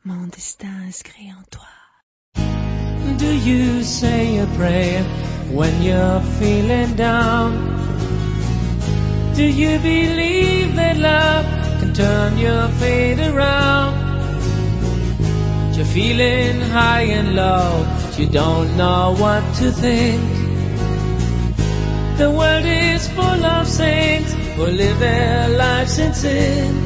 Mon destin inscrit en toi. Do you say a prayer when you're feeling down? Do you believe that love can turn your fate around? You're feeling high and low, you don't know what to think. The world is full of saints who live their lives in sin.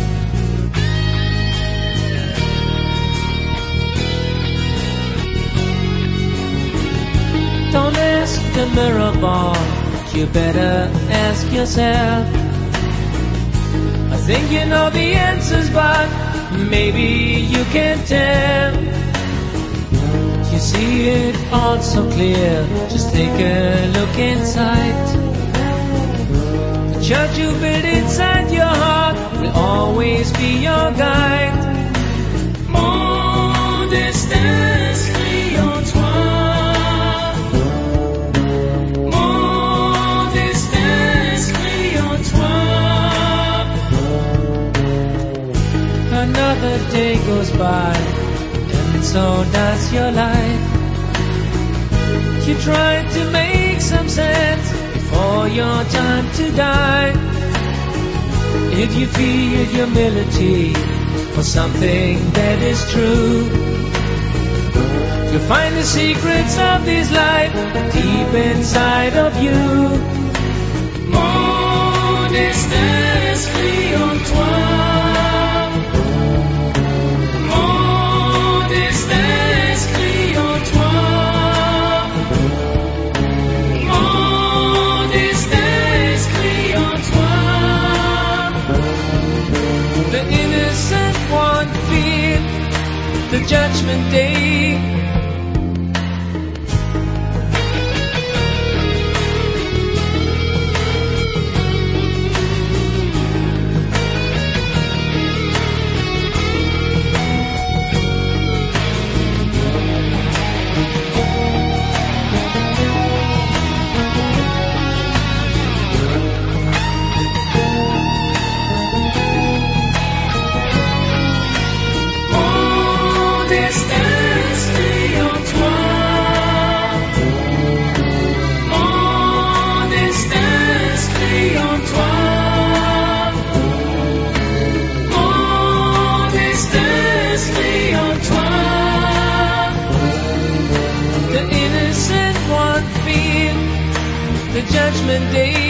Don't ask the mirror ball, you better ask yourself. I think you know the answers, but maybe you can't tell. You see it all so clear, just take a look inside. The church you build inside your heart will always be your guide. Mon destin inscrit en toi. Another day goes by, and so does your life. You try to make some sense before your time to die. If you feel humility for something that is true, you'll find the secrets of this life deep inside of you. Mon destin inscrit en toi. The judgment day. The judgment day.